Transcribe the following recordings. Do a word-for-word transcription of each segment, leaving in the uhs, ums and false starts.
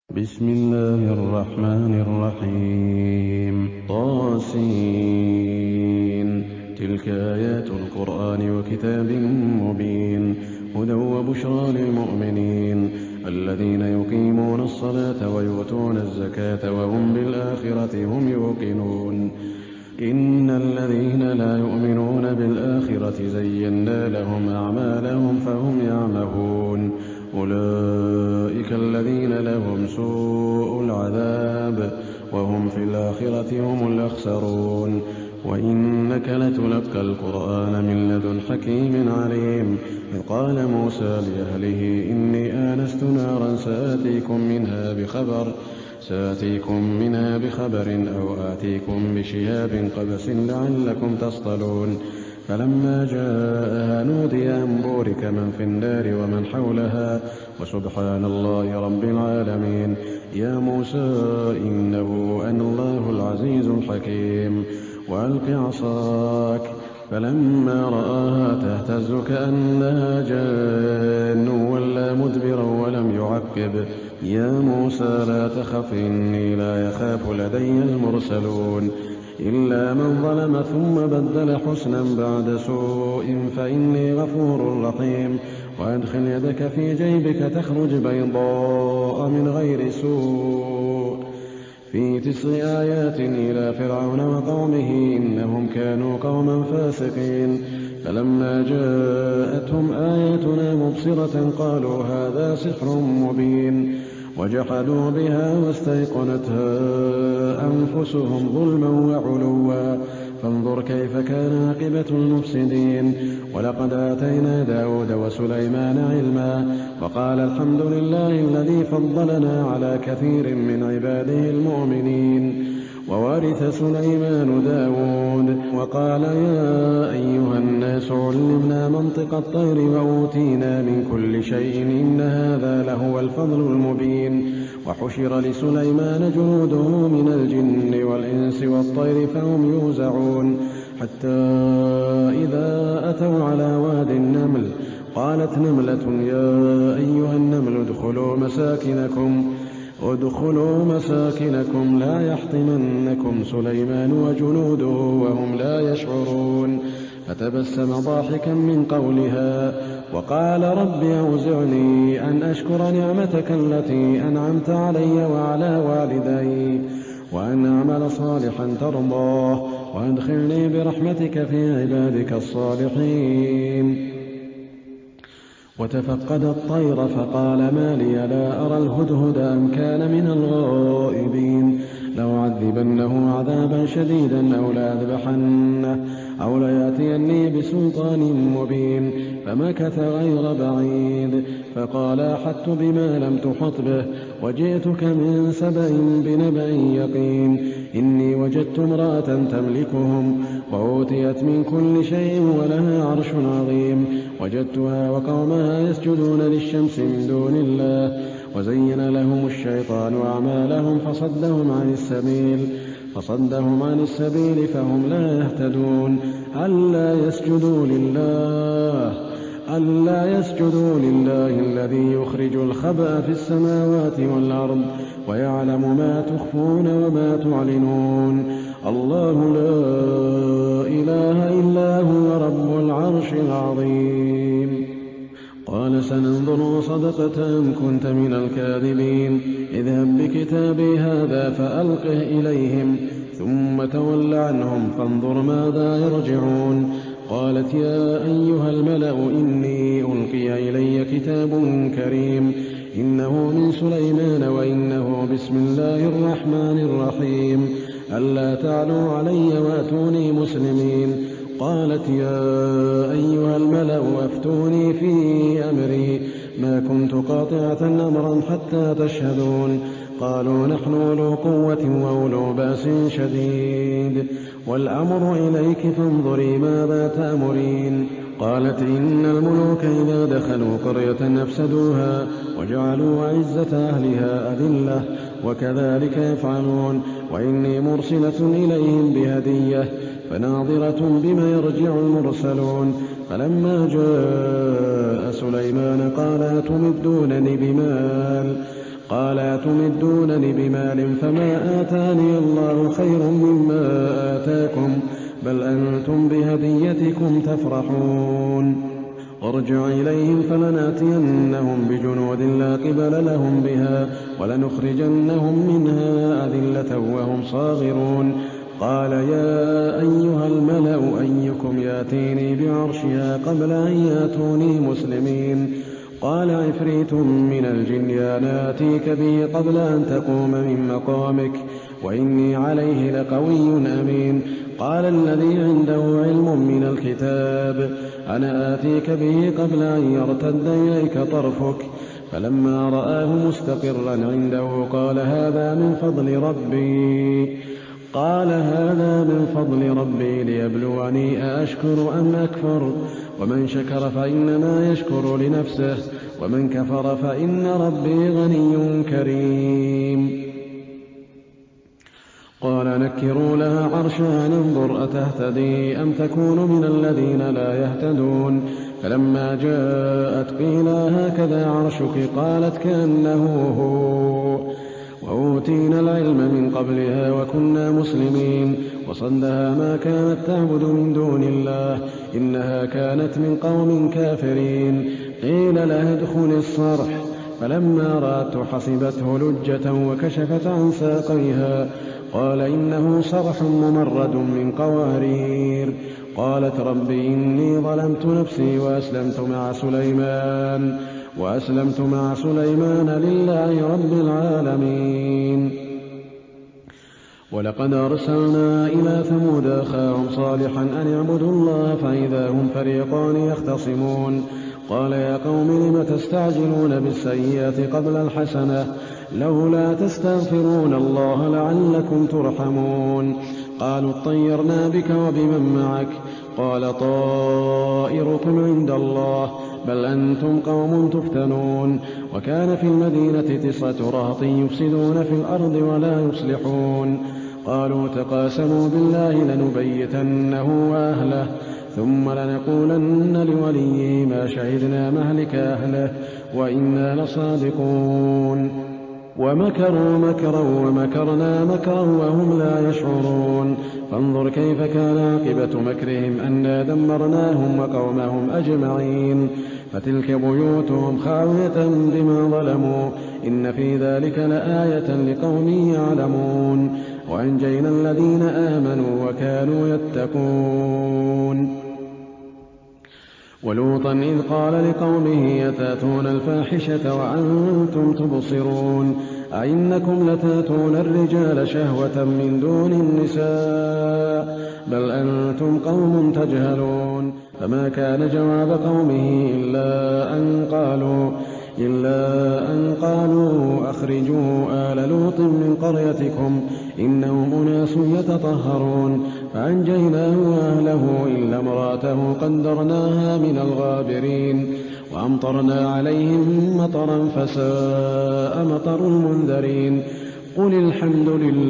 بسم الله الرحمن الرحيم طاسين تلك آيات القرآن وكتاب مبين هدى وبشرى للمؤمنين الذين يقيمون الصلاة ويؤتون الزكاة وهم بالآخرة هم يوقنون إن الذين لا يؤمنون بالآخرة زينا لهم أعمالهم فهم يعمهون أولئك الذين لهم سوء العذاب وهم في الآخرة هم الأخسرون وإنك لتلقى القرآن من لدن حكيم عليم إذ قال موسى لأهله إني آنست نارا سآتيكم منها بخبر سآتيكم منها بخبر أو آتيكم بشهاب قبس لعلكم تصطلون فلما جاءها نودي أن بورك من في النار ومن حولها وسبحان الله رب العالمين يا موسى إنه أنا الله العزيز الحكيم وألق عصاك فلما رآها تهتز كأنها جان ولا مدبرا ولم يعقب يا موسى لا تخف إني لا يخاف لدي المرسلون إلا من ظلم ثم بدل حسنا بعد سوء فإني غفور رحيم وأدخل يدك في جيبك تخرج بيضاء من غير سوء في تسع آيات إلى فرعون وقومه إنهم كانوا قوما فاسقين فلما جاءتهم آياتنا مبصرة قالوا هذا سحر مبين وجحدوا بها واستيقنتها أنفسهم ظلما وعلوا فانظر كيف كان عاقبة المفسدين ولقد آتينا داود وسليمان علما وقال الحمد لله الذي فضلنا على كثير من عباده المؤمنين وورث سليمان داود وقال يا أيها الناس علمنا منطق الطير وأوتينا من كل شيء إن هذا لهو الفضل المبين وحشر لسليمان جنوده من الجن والإنس والطير فهم يوزعون حتى إذا أتوا على واد النمل قالت نملة يا أيها النمل ادخلوا مساكنكم ادخلوا مساكنكم لا يحطمنكم سليمان وجنوده وهم لا يشعرون فتبسم ضاحكا من قولها وقال رب أوزعني أن أشكر نعمتك التي أنعمت علي وعلى والدي وأن أعمل صالحا ترضاه وأدخلني برحمتك في عبادك الصالحين وتفقد الطير فقال ما لي لا أرى الهدهد أم كان من الغائبين لأعذبنه عذابا شديدا أو لأذبحنه أو ليأتيني بسلطان مبين فمكث غير بعيد فقال أحطت بما لم تحط به وجئتك من سبأ بنبأ يقين إني وجدت امرأة تملكهم وأوتيت من كل شيء ولها عرش عظيم وجدتها وقومها يسجدون للشمس من دون الله وزين لهم الشيطان أعمالهم فصدهم عن السبيل فصدهم عن السبيل فهم لا يهتدون ألا يسجدوا لله ألا يسجدوا لله الذي يخرج الخبأ في السماوات والأرض ويعلم ما تخفون وما تعلنون الله لا إله إلا هو رب العرش العظيم قال سننظر صدقت أم كنت من الكاذبين اذهب بكتابي هذا فألقه إليهم ثم تول عنهم فانظر ماذا يرجعون قالت يا أيها الملأ إني ألقي إلي كتاب كريم إنه من سليمان وإنه بسم الله الرحمن الرحيم ألا تعلوا علي وأتوني مسلمين قالت يا أيها الملأ أفتوني في أمري ما كنت قاطعة أمرا حتى تشهدون قالوا نحن أولو قوة وأولو بأس شديد والأمر إليك فانظري ماذا تأمرين قالت إن الملوك إذا دخلوا قرية أفسدوها وجعلوا عزة أهلها أذلة وكذلك يفعلون وإني مرسلة إليهم بهدية فناظرة بما يرجع المرسلون فلما جاء سليمان قال أتمدونني بمال قال أتمدونني بمال فما آتاني الله خير مما آتاكم بل أنتم بهديتكم تفرحون ارجع إليهم فلنأتينهم بجنود لا قبل لهم بها ولنخرجنهم منها أذلة وهم صاغرون قال يا أيها الملأ أيكم ياتيني بعرشها قبل أن ياتوني مسلمين قال عفريت من الجن ناتيك به قبل أن تقوم من مقامك وإني عليه لقوي أمين قال الذي عنده علم من الكتاب أنا آتيك به قبل أن يرتد إليك طرفك فلما رآه مستقرا عنده قال هذا من فضل ربي قال هذا من فضل ربي ليبلوني أأشكر أم أكفر ومن شكر فإنما يشكر لنفسه ومن كفر فإن ربي غني كريم قال نكروا لها عرشها ننظر أتهتدي أم تكون من الذين لا يهتدون فلما جاءت قيل هكذا عرشك قالت كأنه هو وأوتينا العلم من قبلها وكنا مسلمين وصدها ما كانت تعبد من دون الله إنها كانت من قوم كافرين قيل لها ادخل الصرح فلما رأته حسبته لجة وكشفت عن ساقيها قال إنه صرح ممرد من قوارير قالت رب إني ظلمت نفسي وأسلمت مع سليمان وأسلمت مع سليمان لله رب العالمين ولقد أرسلنا إلى ثمود أخاهم صالحا أن اعبدوا الله فإذا هم فريقان يختصمون قال يا قوم لم تستعجلون بالسيئة قبل الحسنة لولا تستغفرون الله لعلكم ترحمون قالوا اطيرنا بك وبمن معك قال طائركم عند الله بل أنتم قوم تفتنون وكان في المدينة تسعة رهط يفسدون في الأرض ولا يصلحون قالوا تقاسموا بالله لنبيتنه وأهله ثم لنقولن لوليه ما شهدنا مهلك أهله وإنا لصادقون ومكروا مكرا ومكرنا مكرا وهم لا يشعرون فانظر كيف كان عاقبة مكرهم أنا دمرناهم وقومهم أجمعين فتلك بيوتهم خاوية بما ظلموا إن في ذلك لآية لقوم يعلمون وأنجينا الذين آمنوا وكانوا يتقون ولوطا إذ قال لقومه يتاتون الفاحشة وأنتم تبصرون أئنكم لتاتون الرجال شهوة من دون النساء بل أنتم قوم تجهلون فما كان جواب قومه إلا أن قالوا إلا أن قالوا أخرجوا آل لوط من قريتكم إنهم أناس يتطهرون فأنجيناه وأهله إلا امرأته قدرناها من الغابرين وأمطرنا عليهم مطرا فساء مطر المنذرين قل الحمد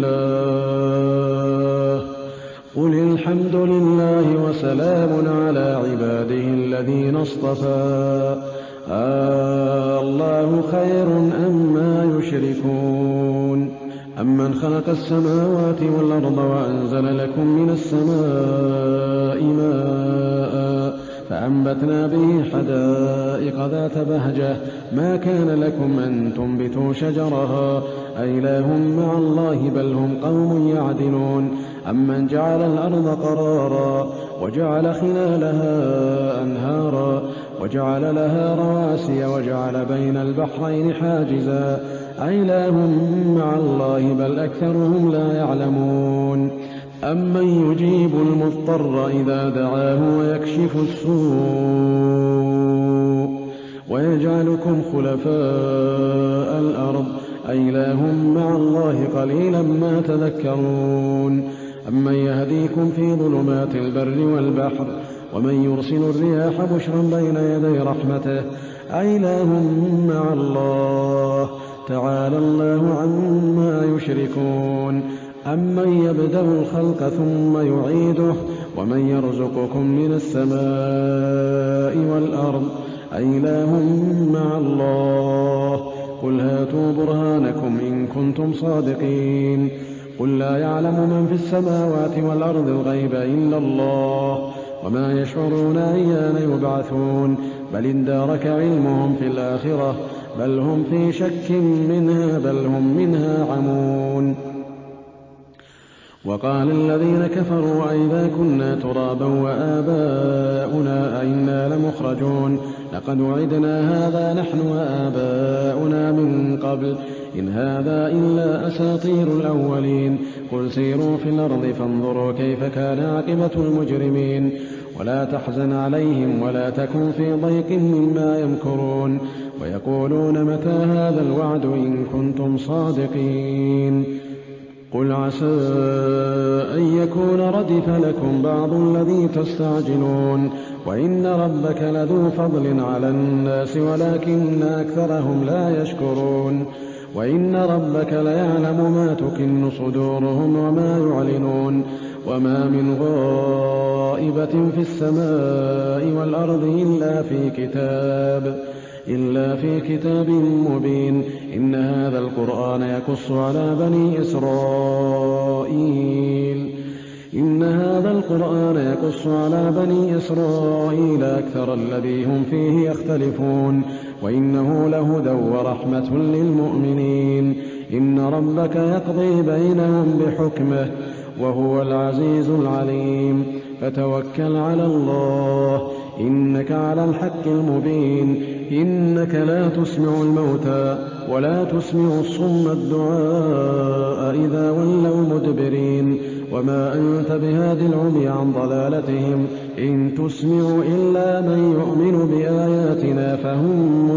لله قل الحمد لله وسلام على عباده الذين اصطفى آه الله خير أما يشركون أمن خلق السماوات والأرض وأنزل لكم من السماء ماء فأنبتنا به حدائق ذات بهجة ما كان لكم أن تنبتوا شجرها أإله مع الله بل هم قوم يعدلون أمن جعل الأرض قرارا وجعل خلالها أنهارا وجعل لها رواسي وجعل بين البحرين حاجزا أإله مع الله بل أكثرهم لا يعلمون أمن يجيب المضطر إذا دعاه ويكشف السوء ويجعلكم خلفاء الأرض أإله مع الله قليلا ما تذكرون أمن يهديكم في ظلمات البر والبحر ومن يرسل الرياح بشرا بين يدي رحمته أإله مع الله تعالى الله عما يشركون أمن يبدأ الخلق ثم يعيده ومن يرزقكم من السماء والأرض أإله مع الله قل هاتوا برهانكم إن كنتم صادقين قل لا يعلم من في السماوات والأرض الغيب إلا الله وما يشعرون أيان يبعثون بل ادارك علمهم في الآخرة بل هم في شك منها بل هم منها عمون. وقال الذين كفروا أئذا كنا ترابا وآباؤنا أئنا لمخرجون لقد وعدنا هذا نحن وآباؤنا من قبل إن هذا إلا أساطير الأولين قل سيروا في الأرض فانظروا كيف كان عاقبة المجرمين ولا تحزن عليهم ولا تكن في ضيق مما يمكرون ويقولون متى هذا الوعد إن كنتم صادقين قل عسى أن يكون ردف لكم بعض الذي تستعجلون وإن ربك لذو فضل على الناس ولكن أكثرهم لا يشكرون وإن ربك ليعلم ما تكن صدورهم وما يعلنون وما من غائبة في السماء والأرض إلا في كتاب إلا في كتاب مبين إن هذا القرآن يقص على بني إسرائيل إن هذا القرآن يقص على بني إسرائيل أكثر الذي هم فيه يختلفون وإنه لهدى ورحمة للمؤمنين إن ربك يقضي بينهم بحكمه وهو العزيز العليم فتوكل على الله إنك على الحق المبين إنك لا تسمع الموتى ولا تسمع الصم الدعاء إذا ولوا مدبرين وما أنت بهاد العمي عن ضلالتهم إن تسمع إلا من يؤمن بآياتنا فهم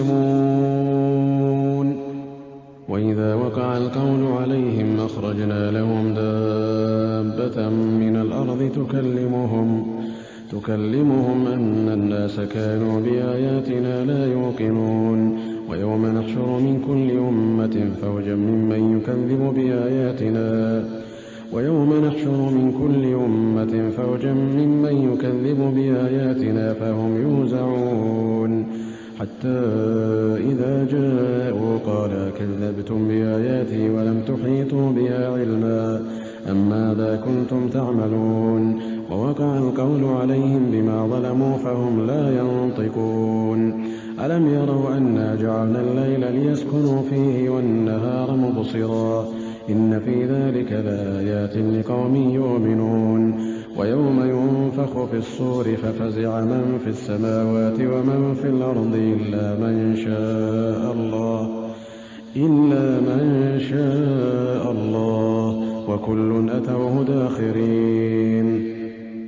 مسلمون وإذا وقع القول عليهم أخرجنا لهم دابة من الأرض تكلمهم تكلمهم أن الناس كانوا بآياتنا لا يوقنون ويوم نحشر من كل أمة فوجا ممن يكذب بآياتنا ويوم نحشر من كل أمة فوجا ممن يكذب بآياتنا فهم يوزعون حتى إذا جاءوا قال كذبتم بآياتي ولم تحيطوا بها علما أم ماذا كنتم تعملون ووقع القول عليهم بما ظلموا فهم لا ينطقون ألم يروا أنا جعلنا الليل ليسكنوا فيه والنهار مبصرا إن في ذلك لآيات لقوم يؤمنون ويوم ينفخ في الصور ففزع من في السماوات ومن في الأرض إلا من شاء الله إلا من شاء الله وكل أتوه داخرين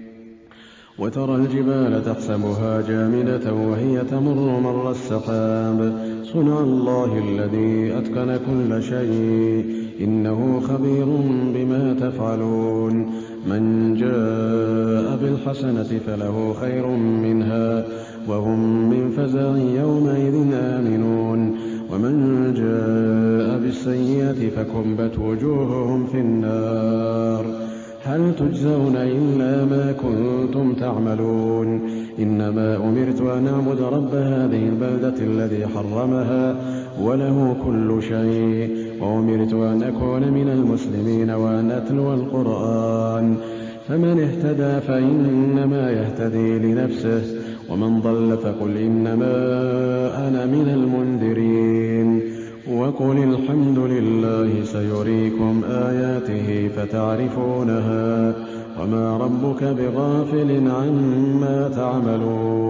وترى الجبال تحسبها جامدة وهي تمر مر السحاب صنع الله الذي أتقن كل شيء إنه خبير بما تفعلون من جاء بالحسنة فله خير منها وهم من فزع يومئذ آمنون ومن جاء بالسيئة فكبت وجوههم في النار هل تجزون إلا ما كنتم تعملون إنما أمرت أن أعبد رب هذه البلدة الذي حرمها وله كل شيء وأمرت أن أكون من المسلمين وأن أتلو القرآن فمن اهتدى فإنما يهتدي لنفسه ومن ضل فقل إنما أنا من المنذرين وقل الحمد لله سيريكم آياته فتعرفونها وما ربك بغافل عما تعملون